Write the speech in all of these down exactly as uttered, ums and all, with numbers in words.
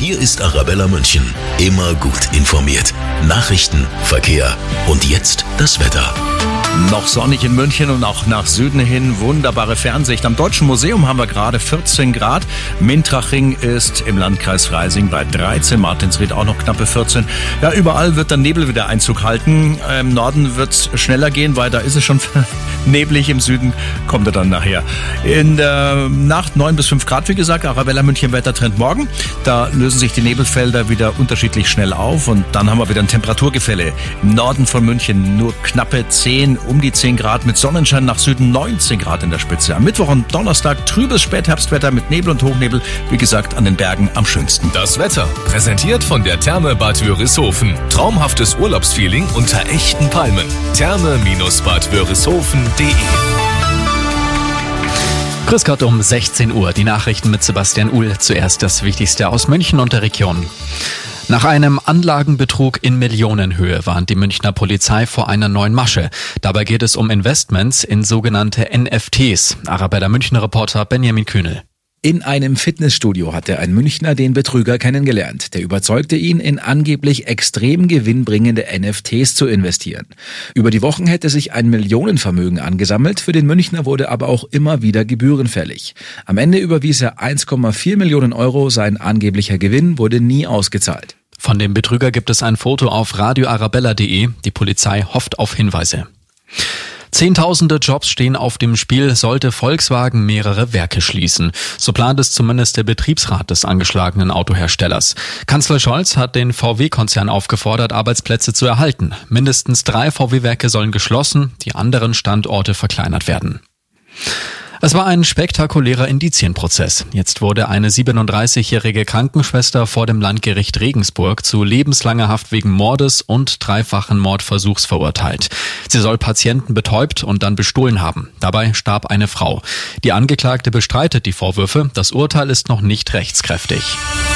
Hier ist Arabella München. Immer gut informiert. Nachrichten, Verkehr und jetzt das Wetter. Noch sonnig in München und auch nach Süden hin wunderbare Fernsicht. Am Deutschen Museum haben wir gerade vierzehn Grad. Mintraching ist im Landkreis Freising bei dreizehn. Martinsried auch noch knappe vierzehn. Ja, überall wird der Nebel wieder Einzug halten. Im Norden wird es schneller gehen, weil da ist es schon neblig. Im Süden kommt er dann nachher. In der Nacht neun bis fünf Grad, wie gesagt. Arabella München Wettertrend morgen. Da lösen sich die Nebelfelder wieder unterschiedlich schnell auf und dann haben wir wieder ein Temperaturgefälle. Im Norden von München nur knappe zehn, um die zehn Grad, mit Sonnenschein nach Süden neunzehn Grad in der Spitze. Am Mittwoch und Donnerstag trübes Spätherbstwetter mit Nebel und Hochnebel. Wie gesagt, an den Bergen am schönsten. Das Wetter, präsentiert von der Therme Bad Wörishofen. Traumhaftes Urlaubsfeeling unter echten Palmen. Therme Bad Wörishofen punkt de. Grüß Gott um sechzehn Uhr. Die Nachrichten mit Sebastian Uhl. Zuerst das Wichtigste aus München und der Region. Nach einem Anlagenbetrug in Millionenhöhe warnt die Münchner Polizei vor einer neuen Masche. Dabei geht es um Investments in sogenannte N F Ts. Arabella Münchner Reporter Benjamin Kühnel. In einem Fitnessstudio hatte ein Münchner den Betrüger kennengelernt. Der überzeugte ihn, in angeblich extrem gewinnbringende N F Ts zu investieren. Über die Wochen hätte sich ein Millionenvermögen angesammelt. Für den Münchner wurde aber auch immer wieder Gebühren fällig. Am Ende überwies er eins Komma vier Millionen Euro. Sein angeblicher Gewinn wurde nie ausgezahlt. Von dem Betrüger gibt es ein Foto auf radio arabella punkt de. Die Polizei hofft auf Hinweise. Zehntausende Jobs stehen auf dem Spiel, sollte Volkswagen mehrere Werke schließen. So plant es zumindest der Betriebsrat des angeschlagenen Autoherstellers. Kanzler Scholz hat den V W-Konzern aufgefordert, Arbeitsplätze zu erhalten. Mindestens drei V W-Werke sollen geschlossen, die anderen Standorte verkleinert werden. Es war ein spektakulärer Indizienprozess. Jetzt wurde eine siebenunddreißigjährige Krankenschwester vor dem Landgericht Regensburg zu lebenslanger Haft wegen Mordes und dreifachen Mordversuchs verurteilt. Sie soll Patienten betäubt und dann bestohlen haben. Dabei starb eine Frau. Die Angeklagte bestreitet die Vorwürfe. Das Urteil ist noch nicht rechtskräftig.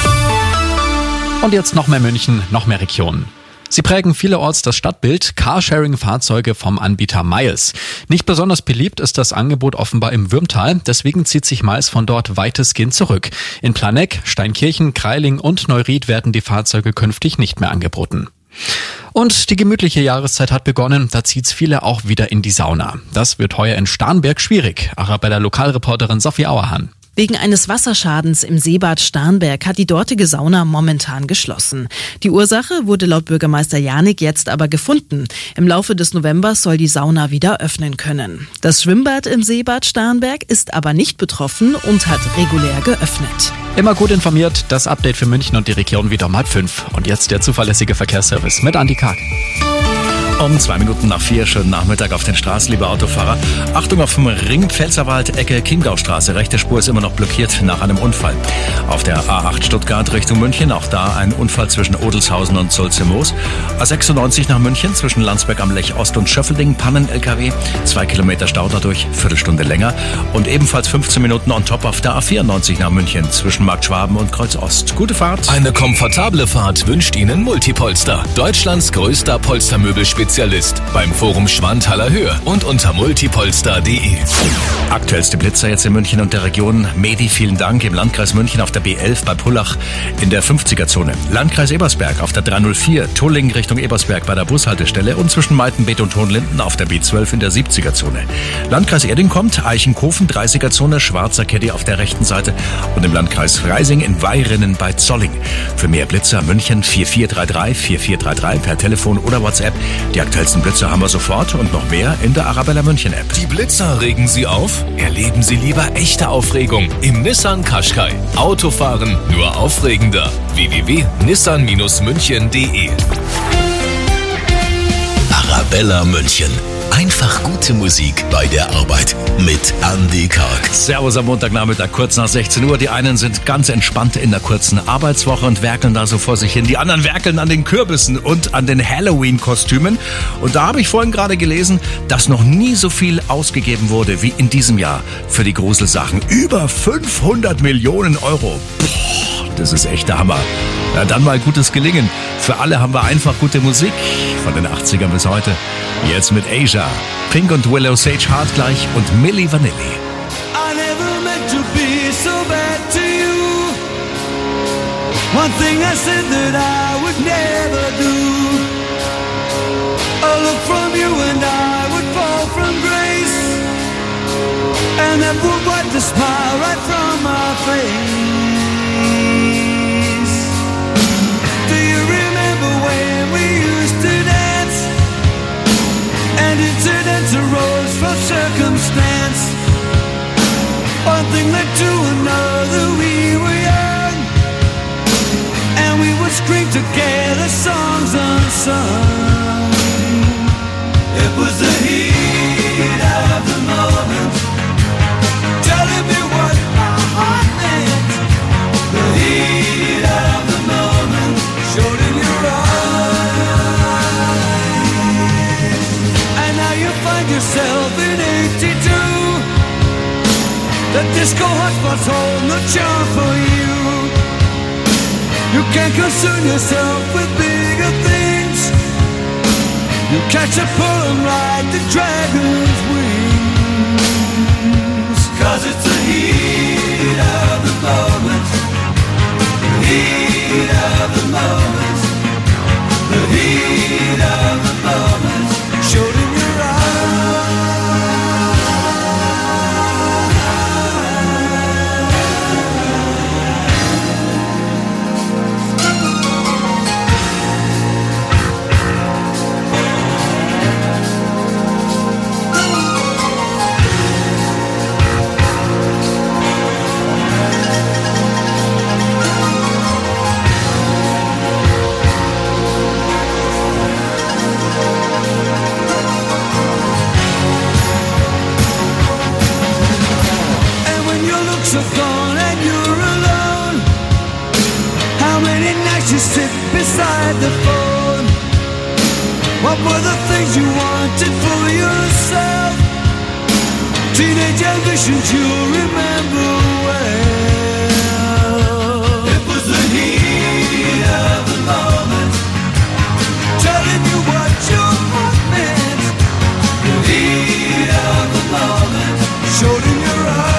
Und jetzt noch mehr München, noch mehr Regionen. Sie prägen vielerorts das Stadtbild, Carsharing-Fahrzeuge vom Anbieter Miles. Nicht besonders beliebt ist das Angebot offenbar im Würmtal, deswegen zieht sich Miles von dort weitestgehend zurück. In Planegg, Steinkirchen, Kreiling und Neuried werden die Fahrzeuge künftig nicht mehr angeboten. Und die gemütliche Jahreszeit hat begonnen, da zieht's viele auch wieder in die Sauna. Das wird heuer in Starnberg schwierig. Arabella Lokalreporterin Sophie Auerhahn. Wegen eines Wasserschadens im Seebad Starnberg hat die dortige Sauna momentan geschlossen. Die Ursache wurde laut Bürgermeister Janik jetzt aber gefunden. Im Laufe des Novembers soll die Sauna wieder öffnen können. Das Schwimmbad im Seebad Starnberg ist aber nicht betroffen und hat regulär geöffnet. Immer gut informiert, das Update für München und die Region wieder um halb fünf. Und jetzt der zuverlässige Verkehrsservice mit Andi Karg. Um zwei Minuten nach vier, schönen Nachmittag auf den Straßen, liebe Autofahrer. Achtung auf dem Ring Pfälzerwald, Ecke Chiemgaustraße. Rechte Spur ist immer noch blockiert nach einem Unfall. Auf der A acht Stuttgart Richtung München, auch da ein Unfall zwischen Odelshausen und Sulze-Moos. A sechsundneunzig nach München, zwischen Landsberg am Lech Ost und Schöffelding, Pannen-L K W. Zwei Kilometer Stau dadurch, Viertelstunde länger. Und ebenfalls fünfzehn Minuten on top auf der A vierundneunzig nach München, zwischen Markt Schwaben und Kreuz Ost. Gute Fahrt. Eine komfortable Fahrt wünscht Ihnen Multipolster. Deutschlands größter Polstermöbelspezialist. Beim Forum Schwanthaler Höhe und unter multipolster punkt de. Aktuellste Blitzer jetzt in München und der Region. Medi, vielen Dank. Im Landkreis München auf der B elf bei Pullach in der fünfziger-Zone. Landkreis Ebersberg auf der dreihundertvier, Tulling Richtung Ebersberg bei der Bushaltestelle und zwischen Meitenbeet und Hohenlinden auf der B zwölf in der siebziger-Zone. Landkreis Erding kommt, Eichenkofen, dreißiger-Zone, Schwarzer Caddy auf der rechten Seite und im Landkreis Freising in Weirinnen bei Zolling. Für mehr Blitzer München vier vier drei drei vier vier drei drei per Telefon oder WhatsApp. Die aktuellsten Blitzer haben wir sofort und noch mehr in der Arabella München App. Die Blitzer regen Sie auf? Erleben Sie lieber echte Aufregung im Nissan Qashqai. Autofahren nur aufregender. w w w punkt nissan münchen punkt de. Arabella München. Einfach gute Musik bei der Arbeit mit Andi Karg. Servus am Montagnachmittag, kurz nach sechzehn Uhr. Die einen sind ganz entspannt in der kurzen Arbeitswoche und werkeln da so vor sich hin. Die anderen werkeln an den Kürbissen und an den Halloween-Kostümen. Und da habe ich vorhin gerade gelesen, dass noch nie so viel ausgegeben wurde wie in diesem Jahr für die Gruselsachen. Über fünfhundert Millionen Euro. Boah, das ist echt der Hammer. Ja, dann mal gutes Gelingen. Für alle haben wir einfach gute Musik von den achtzigern bis heute. Jetzt mit Asia, Pink und Willow Sage Hart gleich und Milli Vanilli. I never meant to be so bad to you. One thing I said that I would never do. A look from you and I would fall from grace, and that would wipe the smile right from my face. Do you remember when we used to dance, and incidents arose from circumstance? One thing led to another, we were young, and we would scream together songs unsung. It was the heat of the moment, telling me what my heart meant. The heat of the moment showed in your eyes. And now you find yourself in eighty-two. The disco hotspots hold no charm for you. You can't concern yourself with bigger things. You catch a poem like the dragon's wings. Cause it's the heat of the moment, the heat of the moment, the heat of the moment showed in your are gone and you're alone. How many nights you sit beside the phone? What were the things you wanted for yourself? Teenage ambitions you remember well. It was the heat of the moment, telling you what your heart meant. The heat of the moment showed in your eyes.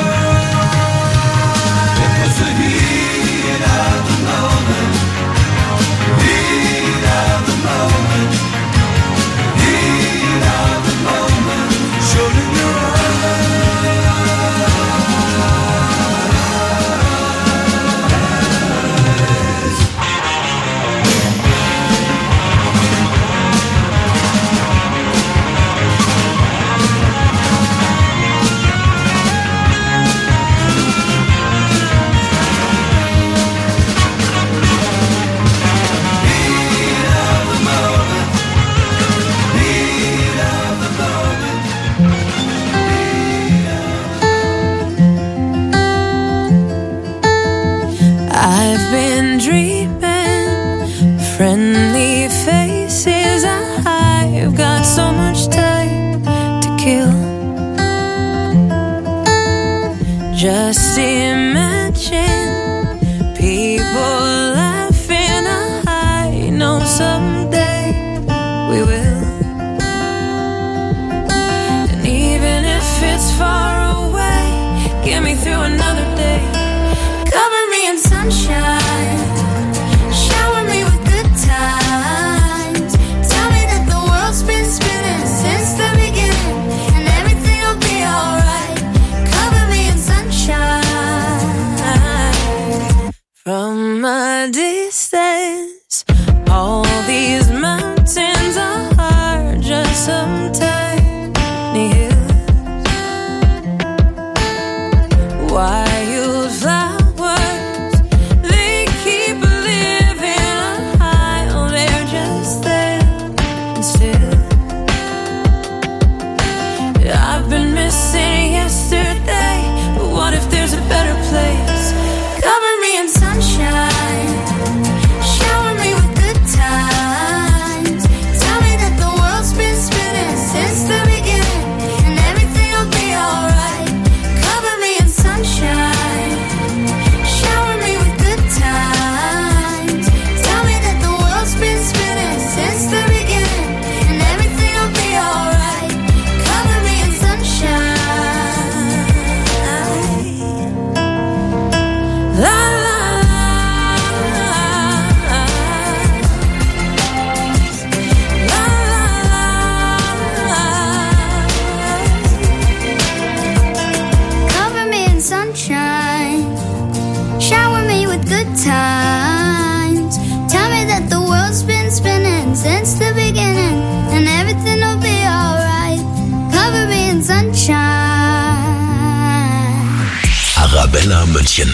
Friendly faces, I've got so much time to kill. Just imagine people laughing. I know someday we will. And even if it's far away, get me through another day. Cover me in sunshine, shower me with good times. Tell me that the world's been spinning since the beginning, and everything will be alright. Cover me in sunshine. From a distance, all these mountains are just some tiny hills. Wildflowers, they keep living high. Oh, they're just there and still. I've been missing yesterday, but what if there's a better place? Cover me in sunshine, shower me with good times. times. Tell me that the world's been spinning since the beginning, and everything will be alright. Cover me in sunshine. Arabella München.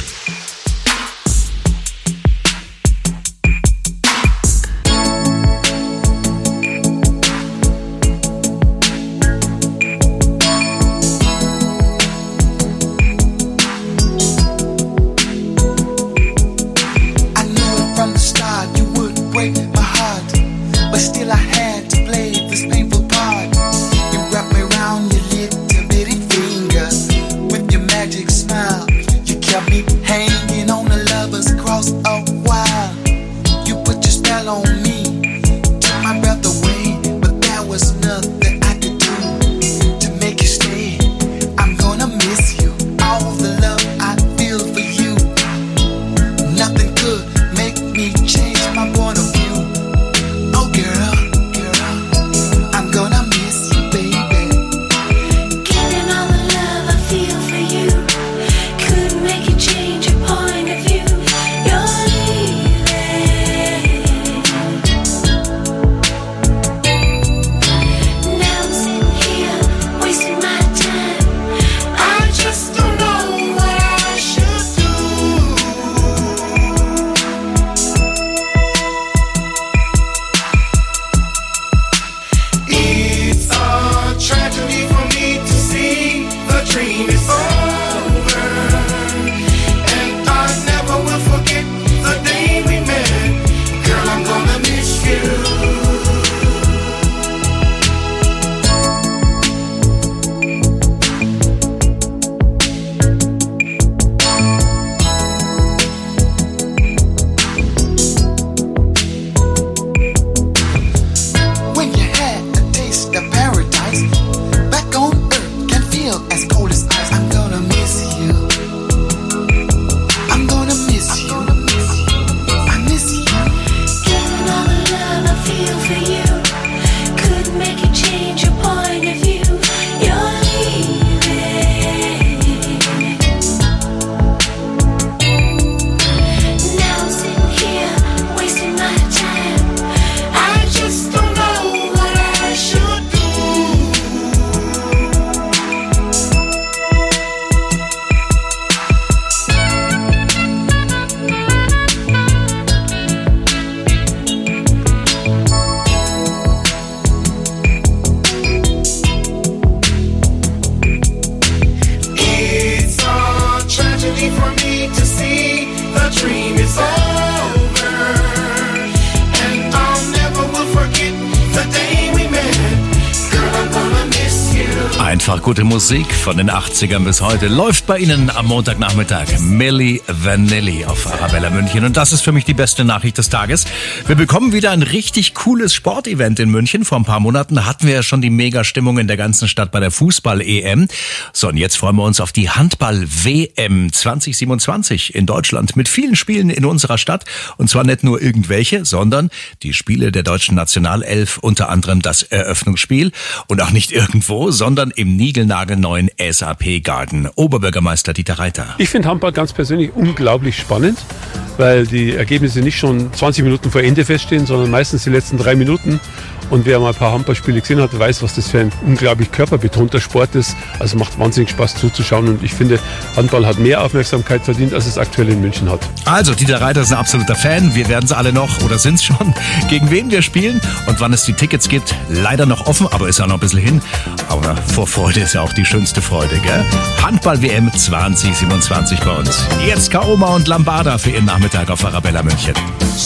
Einfach gute Musik von den achtzigern bis heute läuft bei Ihnen am Montagnachmittag. Milli Vanilli auf Arabella München. Und das ist für mich die beste Nachricht des Tages. Wir bekommen wieder ein richtig cooles Sportevent in München. Vor ein paar Monaten hatten wir ja schon die Mega-Stimmung in der ganzen Stadt bei der Fußball-E M. So, und jetzt freuen wir uns auf die Handball-W M zwanzig siebenundzwanzig in Deutschland mit vielen Spielen in unserer Stadt. Und zwar nicht nur irgendwelche, sondern die Spiele der deutschen Nationalelf, unter anderem das Eröffnungsspiel. Und auch nicht irgendwo, sondern im niegelnagelneuen S A P Garden. Oberbürgermeister Dieter Reiter. Ich finde Handball ganz persönlich unglaublich spannend, weil die Ergebnisse nicht schon zwanzig Minuten vor Ende feststehen, sondern meistens die letzten drei Minuten. Und wer mal ein paar Handballspiele gesehen hat, weiß, was das für ein unglaublich körperbetonter Sport ist. Also macht wahnsinnig Spaß zuzuschauen. Und ich finde, Handball hat mehr Aufmerksamkeit verdient, als es aktuell in München hat. Also, Dieter Reiter ist ein absoluter Fan. Wir werden es alle noch, oder sind es schon, gegen wen wir spielen und wann es die Tickets gibt. Leider noch offen, aber ist ja noch ein bisschen hin. Aber Vorfreude ist ja auch die schönste Freude, gell? Handball-W M zwanzig siebenundzwanzig bei uns. Jetzt Kaoma und Lambada für Ihren Nachmittag auf Arabella München.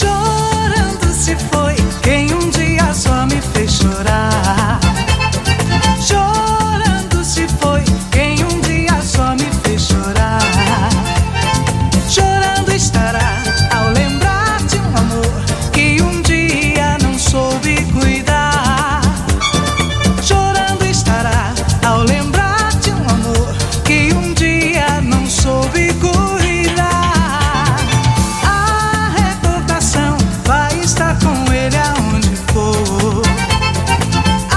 Chorando se foi quem um dia só me fez chorar. Chorando se foi quem um dia só me fez chorar. Chorando estará ao lembrar de um amor que um dia não soube cuidar. Chorando estará ao lembrar de um amor que um dia não soube cuidar. A recordação vai estar com ele aonde for.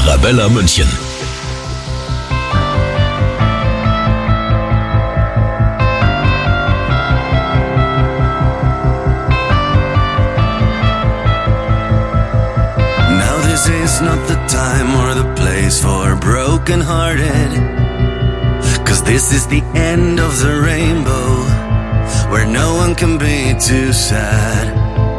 Arabella München. Now this is not the time or the place for broken-hearted, 'cause this is the end of the rainbow, where no one can be too sad.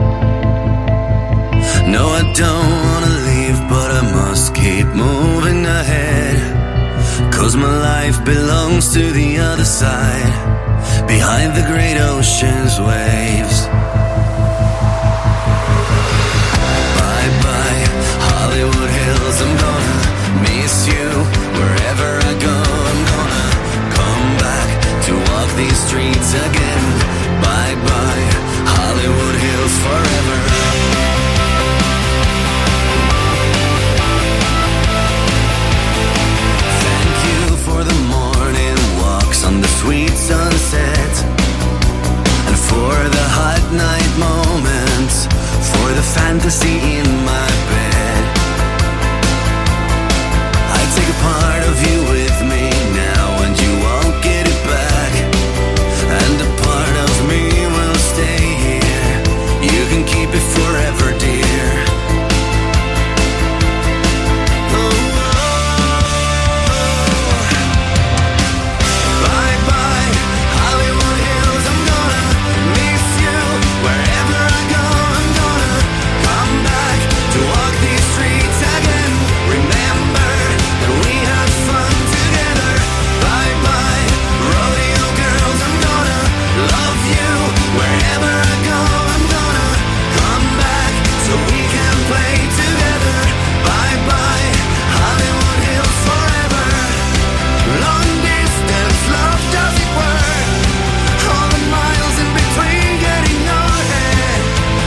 No, I don't wanna leave, but I must keep moving ahead, 'cause my life belongs to the other side, behind the great ocean's waves. Bye bye, Hollywood Hills, I'm gonna miss you. Wherever I go, I'm gonna come back to walk these streets again. Bye bye, Hollywood Hills forever. Thank you for the morning walks on the sweet sunset, and for the hot night moments, for the fantasy in my bed. I take a part of you with me now, and you won't get it back, and a part of me will stay here. You can keep it forever, dear. Oh, bye bye, Hollywood Hills, I'm gonna miss you. Wherever I go, I'm gonna come back to walk these streets again. Remember that we had fun together. Bye bye, rodeo girls, I'm gonna love you. Wherever I go, I'm gonna come back so we can play together. Bye bye, Hollywood Hills forever. Long distance love doesn't work. All the miles in between get in your head.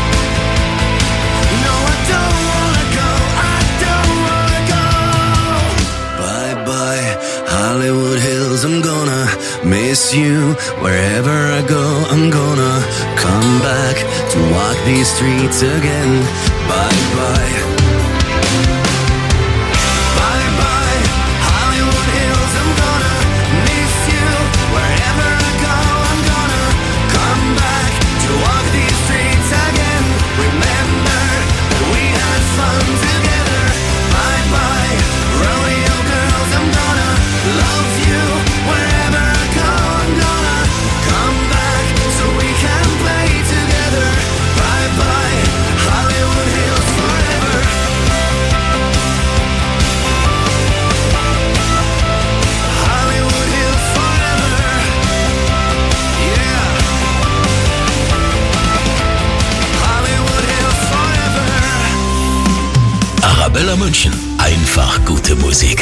No, I don't wanna go, I don't wanna go. Bye bye, Hollywood Hills, I'm gonna miss you. Wherever I go, I'm gonna come back to walk these streets again. Bye bye. Bye bye, Hollywood Hills, I'm gonna miss you. Wherever I go, I'm gonna come back to walk these streets again. Remember that we had fun together. Bye bye, rodeo girls, I'm gonna love you. Wherever I go, I'm gonna come back so we can play together. Bye bye, Hollywood Hills forever. Hollywood Hills forever. Yeah. Hollywood Hills forever. Arabella München. Einfach gute Musik.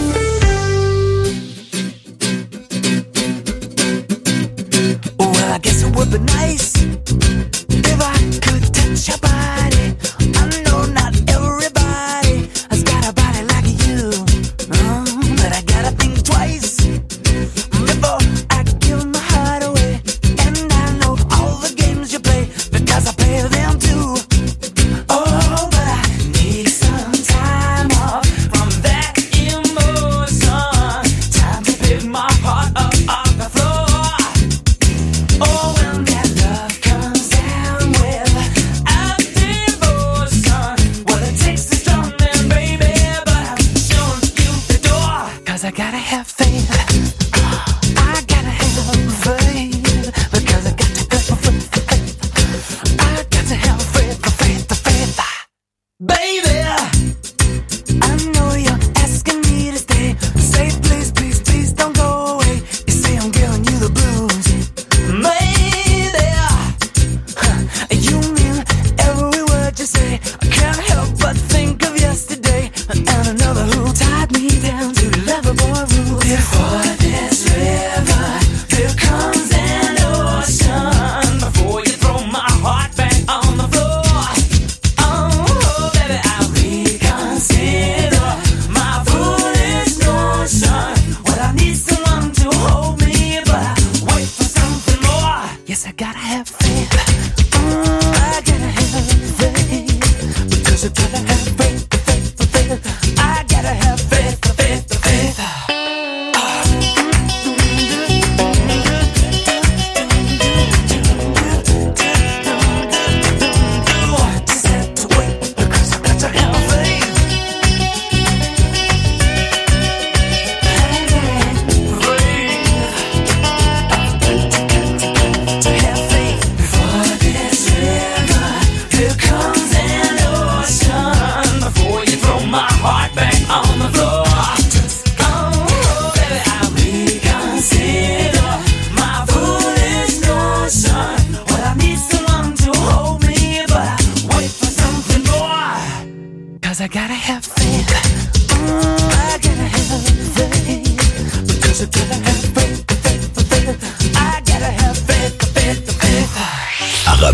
Well, I guess it would be nice if I could touch your body. I know not everybody has got a body like you, oh, but I gotta think twice before I give my heart away. And I know all the games you play because I play them too. Oh, but I need some time off from that emotion. Time to pick my heart up off the floor. Oh, when that love comes down without devotion, well, it takes a strong man, baby, but I'm showing you the door. 'Cause I gotta have faith. I gotta have faith. Because I got to have faith. I got to have faith, faith, faith. Baby, I know you're asking me to stay. Say please, please, please don't go away. You say I'm giving you the blues. Maybe huh, you mean every word you say. I can't help but think of yesterday and another who tied me down to lover boy rules. Before this river, there comes an ocean. Before you throw my heart back on the floor. Oh, baby, I'll reconsider my foolish notion. Well, I need someone to hold me, but I wait for something more. Yes, I gotta have faith. Mm, I gotta have faith. Because I gotta have faith, faith, faith. I gotta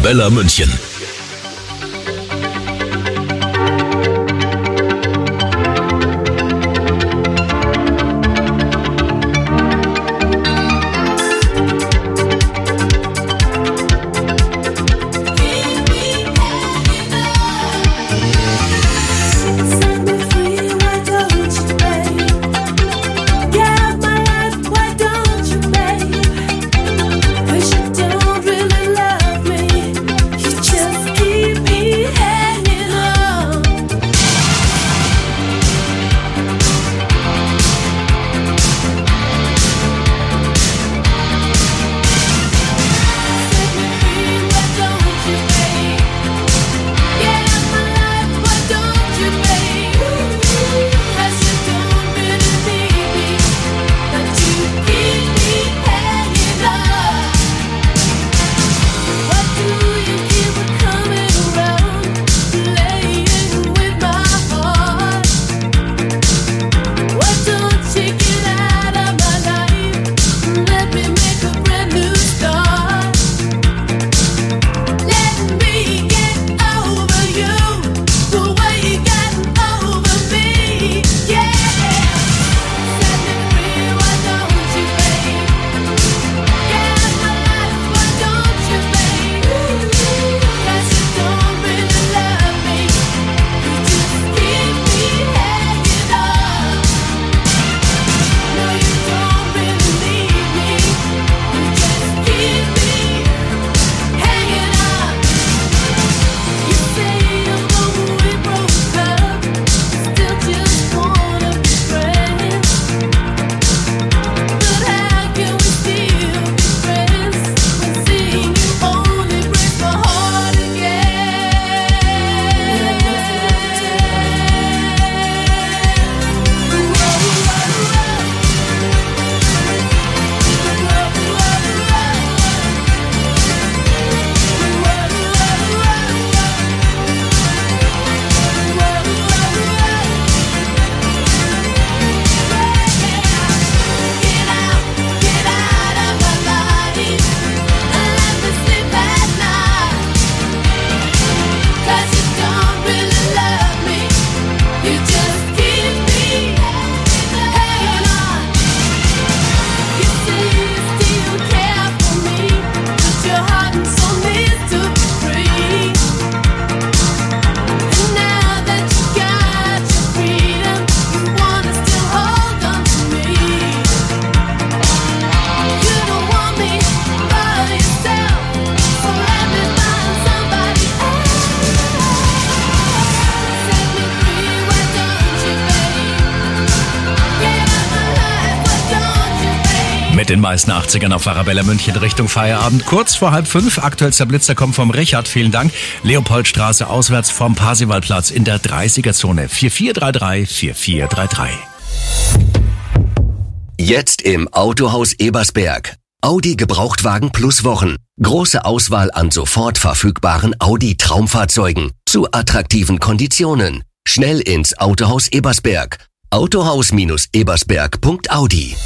Arabella München. Mit den meisten achtzigern auf Arabella München Richtung Feierabend. Kurz vor halb fünf, aktuellster Blitzer kommt vom Richard, vielen Dank. Leopoldstraße auswärts vom Parsivalplatz in der dreißiger-Zone. vier vier drei drei, vier vier drei drei. Jetzt im Autohaus Ebersberg. Audi Gebrauchtwagen plus Wochen. Große Auswahl an sofort verfügbaren Audi Traumfahrzeugen zu attraktiven Konditionen. Schnell ins Autohaus Ebersberg. autohaus-ebersberg punkt audi.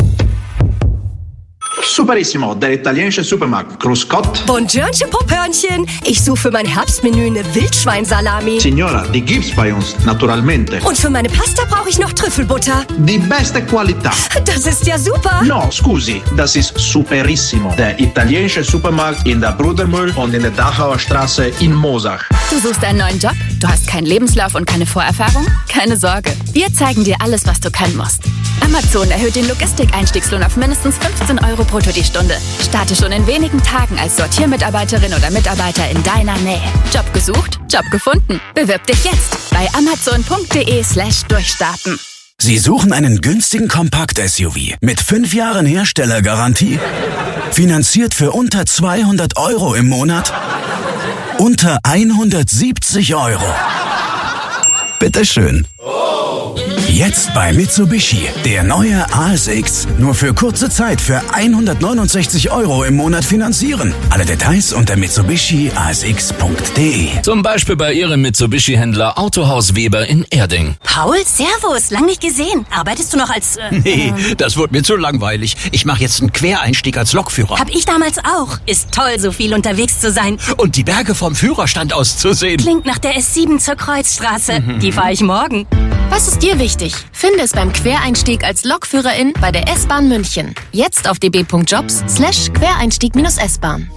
Superissimo, der italienische Supermarkt. Grüß Gott. Buongiorno, Popörnchen. Ich suche für mein Herbstmenü eine Wildschweinsalami. Signora, die gibt's bei uns, naturalmente. Und für meine Pasta brauche ich noch Trüffelbutter. Die beste Qualität. Das ist ja super. No, scusi, das ist Superissimo. Der italienische Supermarkt in der Brudermühl und in der Dachauer Straße in Mosach. Du suchst einen neuen Job? Du hast keinen Lebenslauf und keine Vorerfahrung? Keine Sorge. Wir zeigen dir alles, was du können musst. Amazon erhöht den Logistikeinstiegslohn auf mindestens fünfzehn Euro brutto die Stunde. Starte schon in wenigen Tagen als Sortiermitarbeiterin oder Mitarbeiter in deiner Nähe. Job gesucht? Job gefunden. Bewirb dich jetzt bei amazon.de slash durchstarten. Sie suchen einen günstigen Kompakt-S U V mit fünf Jahren Herstellergarantie? Finanziert für unter zweihundert Euro im Monat? Unter hundertsiebzig Euro. Bitteschön. Jetzt Jetzt bei Mitsubishi. Der neue A S X. Nur für kurze Zeit für hundertneunundsechzig Euro im Monat finanzieren. Alle Details unter mitsubishi a s x punkt d e. Zum Beispiel bei Ihrem Mitsubishi-Händler Autohaus Weber in Erding. Paul, servus, lang nicht gesehen. Arbeitest du noch als... Äh, Nee, ähm, das wird mir zu langweilig. Ich mache jetzt einen Quereinstieg als Lokführer. Hab ich damals auch. Ist toll, so viel unterwegs zu sein. Und die Berge vom Führerstand aus zu sehen. Klingt nach der S sieben zur Kreuzstraße. Mhm. Die fahre ich morgen. Was ist dir wichtig? Finde es beim Quereinstieg als Lokführerin bei der S-Bahn München. Jetzt auf db.jobs slash Quereinstieg-S-Bahn.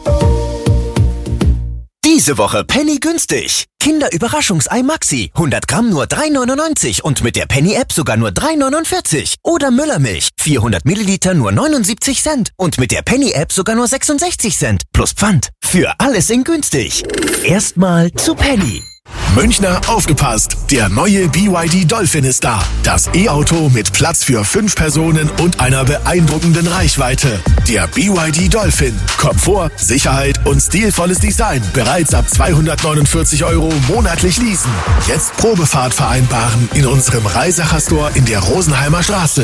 Diese Woche Penny günstig. Kinder-Überraschungsei Maxi. hundert Gramm nur drei neunundneunzig und mit der Penny-App sogar nur drei neunundvierzig. Oder Müllermilch. vierhundert Milliliter nur neunundsiebzig Cent und mit der Penny-App sogar nur sechsundsechzig Cent. Plus Pfand. Für alles in günstig. Erstmal zu Penny. Münchner, aufgepasst! Der neue B Y D Dolphin ist da. Das E-Auto mit Platz für fünf Personen und einer beeindruckenden Reichweite. Der B Y D Dolphin. Komfort, Sicherheit und stilvolles Design. Bereits ab zweihundertneunundvierzig Euro monatlich leasen. Jetzt Probefahrt vereinbaren in unserem Reisacher Store in der Rosenheimer Straße.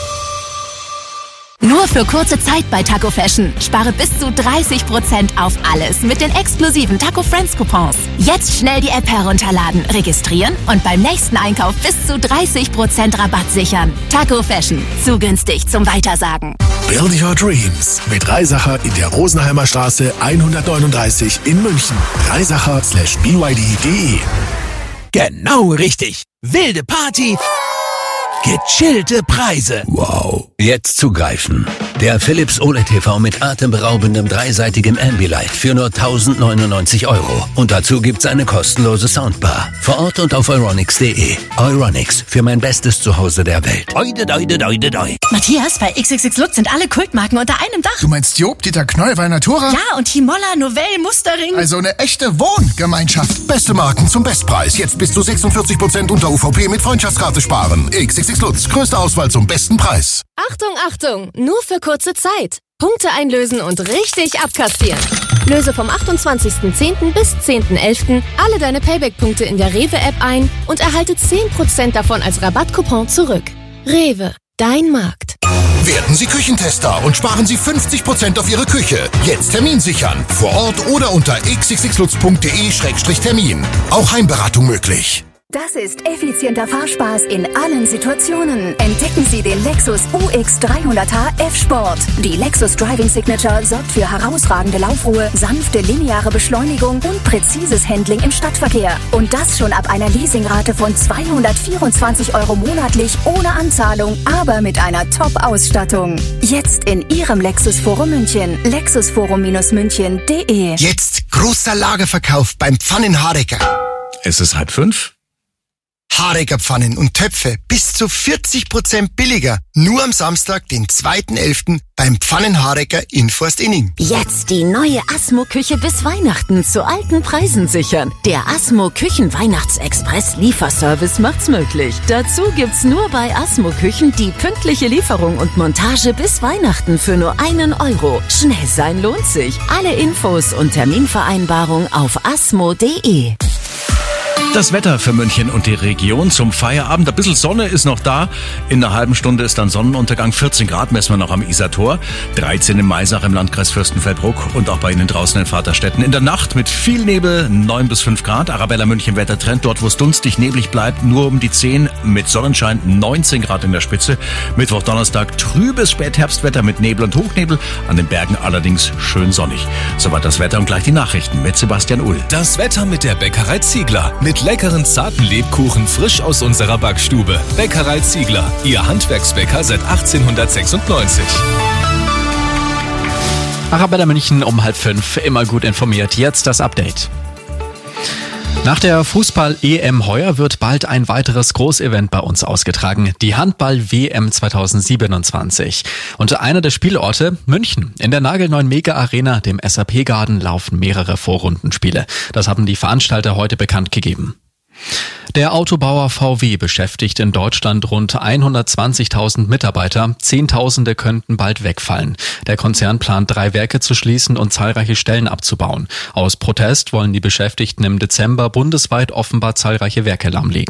Nur für kurze Zeit bei Taco Fashion. Spare bis zu dreißig Prozent auf alles mit den exklusiven Taco Friends Coupons. Jetzt schnell die App herunterladen, registrieren und beim nächsten Einkauf bis zu dreißig Prozent Rabatt sichern. Taco Fashion. Zu günstig zum Weitersagen. Build your dreams mit Reisacher in der Rosenheimer Straße hundertneununddreißig in München. Reisacher slash b y d punkt d e. Genau richtig. Wilde Party. Gechillte Preise. Wow. Jetzt zugreifen. Der Philips O L E D-T V mit atemberaubendem dreiseitigem Ambilight für nur tausendneunundneunzig Euro. Und dazu gibt's eine kostenlose Soundbar. Vor Ort und auf euronics punkt de. Euronics, für mein bestes Zuhause der Welt. Oide, oide, oide, oide. Matthias, bei X X X Lutz sind alle Kultmarken unter einem Dach. Du meinst Job, Dieter Knoll, Natura? Ja, und Himolla, Novell, Mustering. Also eine echte Wohngemeinschaft. Beste Marken zum Bestpreis. Jetzt bis zu sechsundvierzig Prozent unter U V P mit Freundschaftskarte sparen. X X X Lutz, größte Auswahl zum besten Preis. Achtung, Achtung, nur für kurze Zeit. Punkte einlösen und richtig abkassieren. Löse vom achtundzwanzigsten zehnten bis zehnten elften alle deine Payback-Punkte in der Rewe-App ein und erhalte zehn Prozent davon als Rabattcoupon zurück. Rewe, dein Markt. Werden Sie Küchentester und sparen Sie fünfzig Prozent auf Ihre Küche. Jetzt Termin sichern. Vor Ort oder unter x x x lutz punkt de Schrägstrich Termin. Auch Heimberatung möglich. Das ist effizienter Fahrspaß in allen Situationen. Entdecken Sie den Lexus U X dreihundert H F-Sport. Die Lexus Driving Signature sorgt für herausragende Laufruhe, sanfte lineare Beschleunigung und präzises Handling im Stadtverkehr. Und das schon ab einer Leasingrate von zweihundertvierundzwanzig Euro monatlich ohne Anzahlung, aber mit einer Top-Ausstattung. Jetzt in Ihrem Lexus Forum München. lexusforum münchen punkt de. Jetzt großer Lagerverkauf beim Pfannen-Hareker. Es ist halb fünf. Hareker-Pfannen und Töpfe bis zu vierzig Prozent billiger. Nur am Samstag, den zweiten elften beim Pfannen-Hareker in Forstinning. Jetzt die neue Asmo-Küche bis Weihnachten zu alten Preisen sichern. Der Asmo-Küchen-Weihnachtsexpress-Lieferservice macht's möglich. Dazu gibt's nur bei Asmo-Küchen die pünktliche Lieferung und Montage bis Weihnachten für nur einen Euro. Schnell sein lohnt sich. Alle Infos und Terminvereinbarung auf asmo punkt de. Das Wetter für München und die Region zum Feierabend. Ein bisschen Sonne ist noch da. In einer halben Stunde ist dann Sonnenuntergang. vierzehn Grad messen wir noch am Isartor. dreizehn im Maisach im Landkreis Fürstenfeldbruck und auch bei Ihnen draußen in Vaterstetten. In der Nacht mit viel Nebel neun bis fünf Grad. Arabella München Wettertrend. Dort, wo es dunstig neblig bleibt, nur um die zehn. Mit Sonnenschein neunzehn Grad in der Spitze. Mittwoch, Donnerstag trübes Spätherbstwetter mit Nebel und Hochnebel. An den Bergen allerdings schön sonnig. Soweit das Wetter und gleich die Nachrichten mit Sebastian Uhl. Das Wetter mit der Bäckerei Ziegler. Mit leckeren, zarten Lebkuchen frisch aus unserer Backstube. Bäckerei Ziegler, Ihr Handwerksbäcker seit achtzehnhundertsechsundneunzig. Arabella München um halb fünf, immer gut informiert. Jetzt das Update. Nach der Fußball-E M heuer wird bald ein weiteres Großevent bei uns ausgetragen, die Handball-W M zweitausendsiebenundzwanzig. Und einer der Spielorte, München. In der nagelneuen Mega-Arena, dem S A P-Garden, laufen mehrere Vorrundenspiele. Das haben die Veranstalter heute bekannt gegeben. Der Autobauer V W beschäftigt in Deutschland rund hundertzwanzigtausend Mitarbeiter. Zehntausende könnten bald wegfallen. Der Konzern plant, drei Werke zu schließen und zahlreiche Stellen abzubauen. Aus Protest wollen die Beschäftigten im Dezember bundesweit offenbar zahlreiche Werke lahmlegen.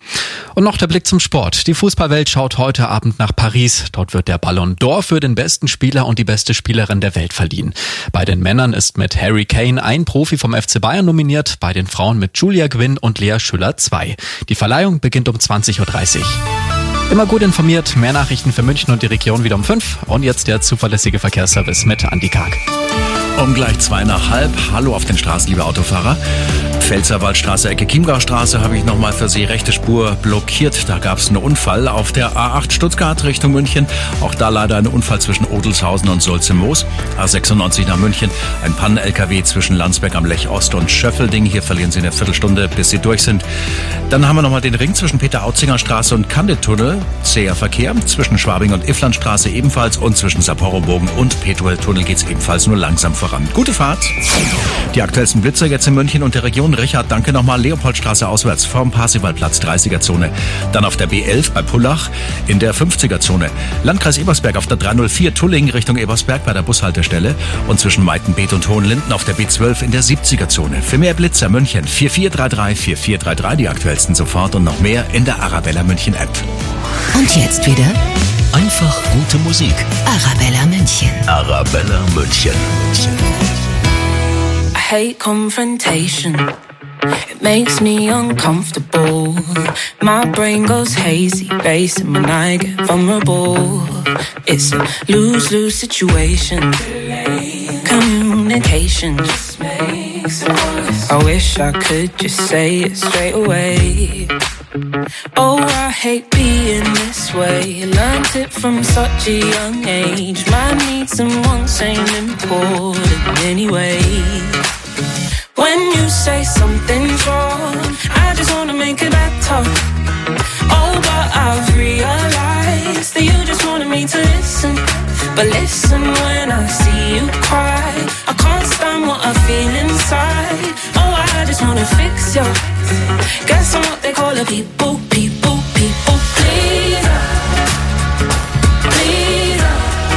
Und noch der Blick zum Sport. Die Fußballwelt schaut heute Abend nach Paris. Dort wird der Ballon d'Or für den besten Spieler und die beste Spielerin der Welt verliehen. Bei den Männern ist mit Harry Kane ein Profi vom F C Bayern nominiert, bei den Frauen mit Julia Gwynn und Lea Schüller zwei. Die Verleihung beginnt um zwanzig Uhr dreißig. Immer gut informiert, mehr Nachrichten für München und die Region wieder um fünf. Und jetzt der zuverlässige Verkehrsservice mit Andi Karg. Um gleich zwei nach halb. Hallo auf den Straßen, liebe Autofahrer. Pfälzerwaldstraße, Ecke Chiemgaustraße habe ich nochmal für Sie rechte Spur blockiert. Da gab es einen Unfall auf der A acht Stuttgart Richtung München. Auch da leider ein Unfall zwischen Odelshausen und Sulze-Moos. A sechsundneunzig nach München. Ein Pannen-L K W zwischen Landsberg am Lech Ost und Schöffelding. Hier verlieren Sie eine Viertelstunde, bis Sie durch sind. Dann haben wir nochmal den Ring zwischen Peter-Autzinger Straße und Kandetunnel. Zäher Verkehr. Zwischen Schwabing und Ifflandstraße ebenfalls. Und zwischen Sapporo-Bogen und Petuel-Tunnel geht es ebenfalls nur langsam voran. Gute Fahrt. Die aktuellsten Blitzer jetzt in München und der Region. Richard, danke nochmal. Leopoldstraße auswärts vorm Parsivalplatz, dreißiger Zone. Dann auf der B elf bei Pullach in der fünfziger Zone. Landkreis Ebersberg auf der dreihundertvier Tulling Richtung Ebersberg bei der Bushaltestelle. Und zwischen Meitenbeet und Hohenlinden auf der B zwölf in der siebziger Zone. Für mehr Blitzer München vier vier drei drei vier vier drei drei. Die aktuellsten sofort und noch mehr in der Arabella München App. Und jetzt wieder Einfach gute Musik. Arabella München. Arabella München. I hate confrontation. It makes me uncomfortable. My brain goes hazy, racing when I get vulnerable. It's a lose-lose situation. Communication just makes it worse. I wish I could just say it straight away. Oh, I hate being this way. Learned it from such a young age. My needs and wants ain't important anyway. When you say something's wrong, I just wanna make it better. Oh, but I've realized that you just wanted me to listen. But listen when I see you cry. I can't stand what I feel inside. Oh, I just wanna fix you. Guess I'm what they call a people, people, people pleaser. Pleaser.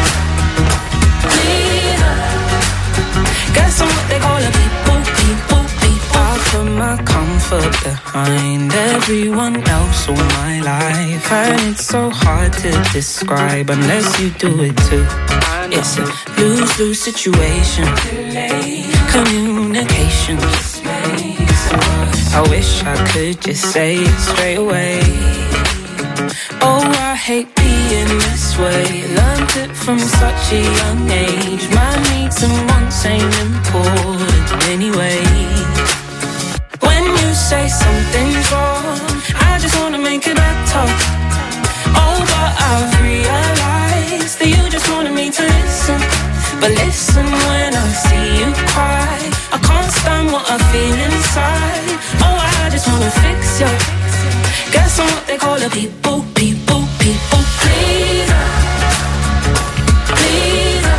Pleaser. Guess I'm what they call a people, people, people. I put my comfort behind everyone else all my life. And it's so hard to describe unless you do it too. It's a lose-lose situation. Communication just makes it worse. I wish I could just say it straight away. Oh, I hate being this way. Learned it from such a young age. My needs and wants ain't important anyway. When you say something's wrong, I just wanna make it better. Oh, but I've realized that you just wanted me to listen. But listen when I see you cry. I can't stand what I feel inside. Oh, I just wanna fix you. Guess I'm what they call a people, people, people pleaser. Pleaser.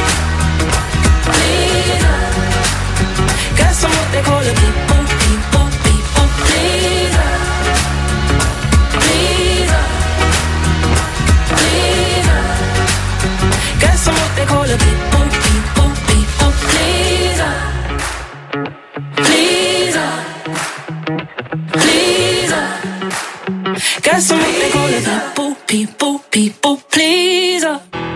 Pleaser. Guess I'm what they call a people, people, people pleaser. Pleaser. Pleaser. Guess I'm what they call a people, people, people pleaser. Pleaser. Pleaser. Guess I'm what they call a people, people, people pleaser.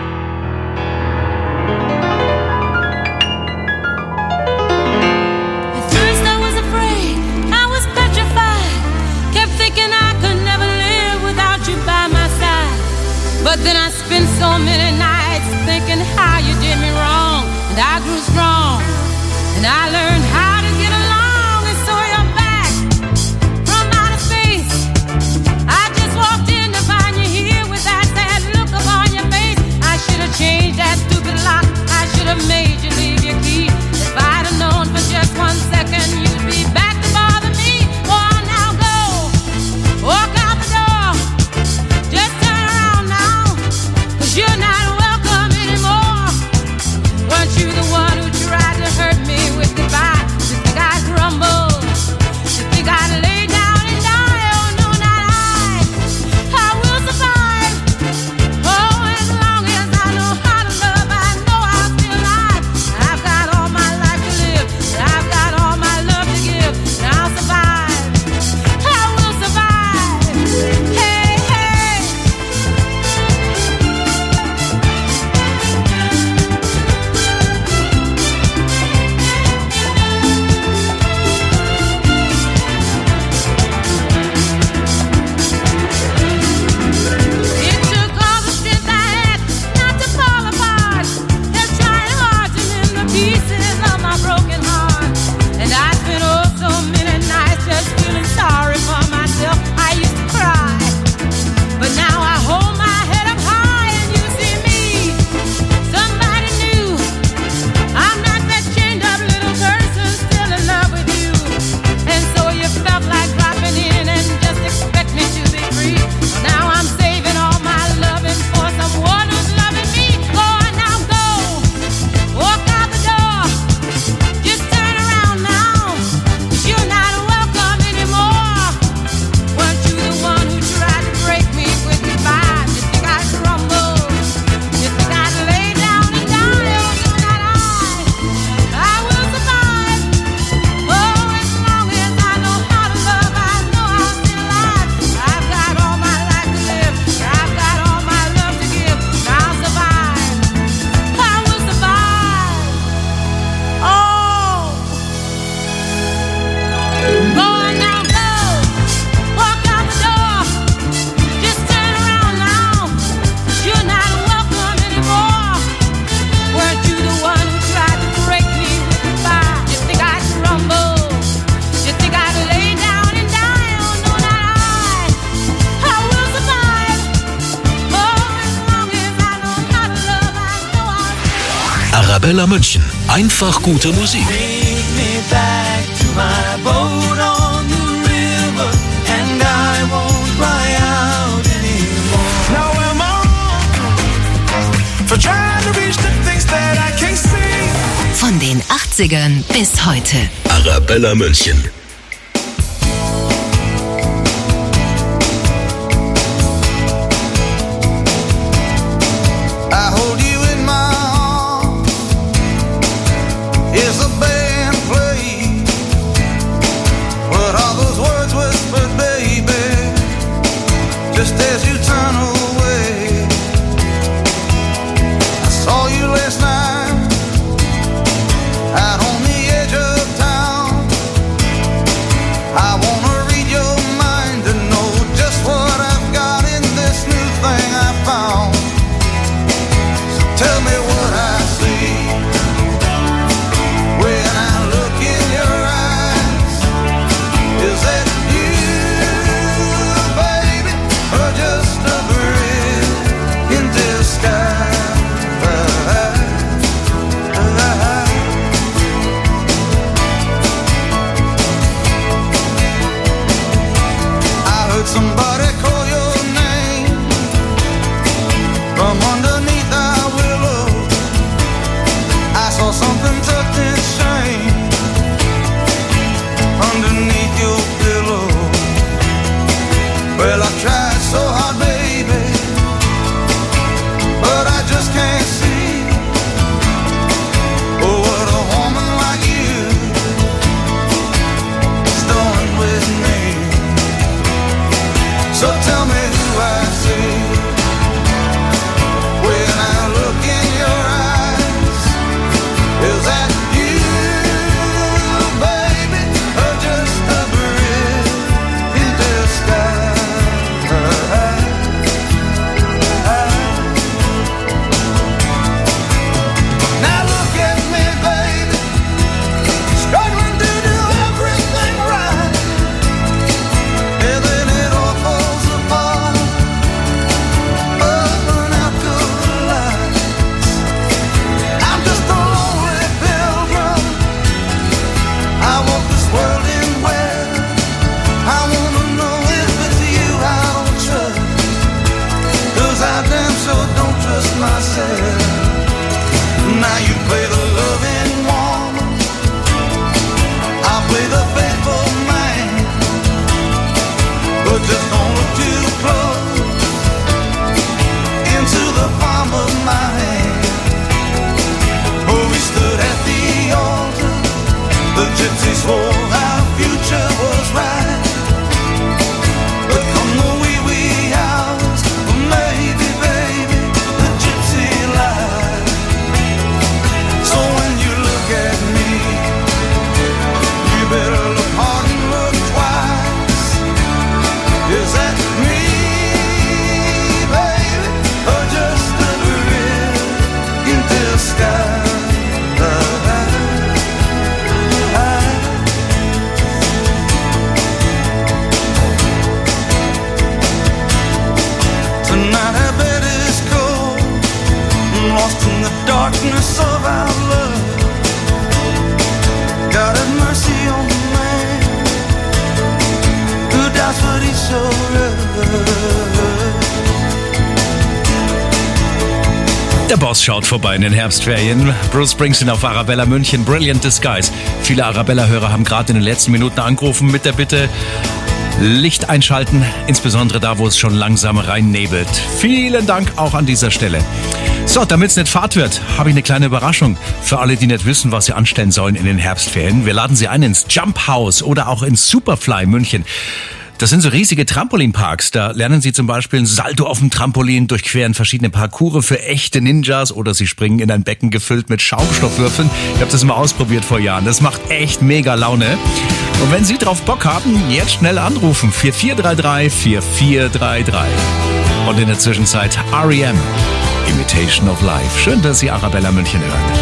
At first I was afraid, I was petrified. Kept thinking I could never live without you by my side. But then I spent so many nights thinking how you did me wrong. And I grew strong, and I learned how to get along. And so you're back from outer space. I just walked in to find you here with that sad look upon your face. I should have changed that stupid lock. I should have made you leave your key. If I'd have known for just one second you'd be back to bother me. Oh, now go, walk out the door. Just turn around now, 'cause you're not welcome anymore. Weren't you the one who tried to hurt me with goodbye? Just think I'd Arabella München. Einfach gute Musik. Von den achtzigern bis heute. Arabella München. Der Boss schaut vorbei in den Herbstferien. Bruce Springsteen auf Arabella München, Brilliant Disguise. Viele Arabella-Hörer haben gerade in den letzten Minuten angerufen mit der Bitte, Licht einschalten, insbesondere da, wo es schon langsam reinnebelt. Vielen Dank auch an dieser Stelle. So, damit es nicht fad wird, habe ich eine kleine Überraschung für alle, die nicht wissen, was sie anstellen sollen in den Herbstferien. Wir laden sie ein ins Jump House oder auch ins Superfly München. Das sind so riesige Trampolinparks. Da lernen Sie zum Beispiel ein Salto auf dem Trampolin, durchqueren verschiedene Parcours für echte Ninjas oder Sie springen in ein Becken gefüllt mit Schaumstoffwürfeln. Ich habe das mal ausprobiert vor Jahren. Das macht echt mega Laune. Und wenn Sie drauf Bock haben, jetzt schnell anrufen. vier vier drei drei, vier vier drei drei. Und in der Zwischenzeit R E M, Imitation of Life. Schön, dass Sie Arabella München hören.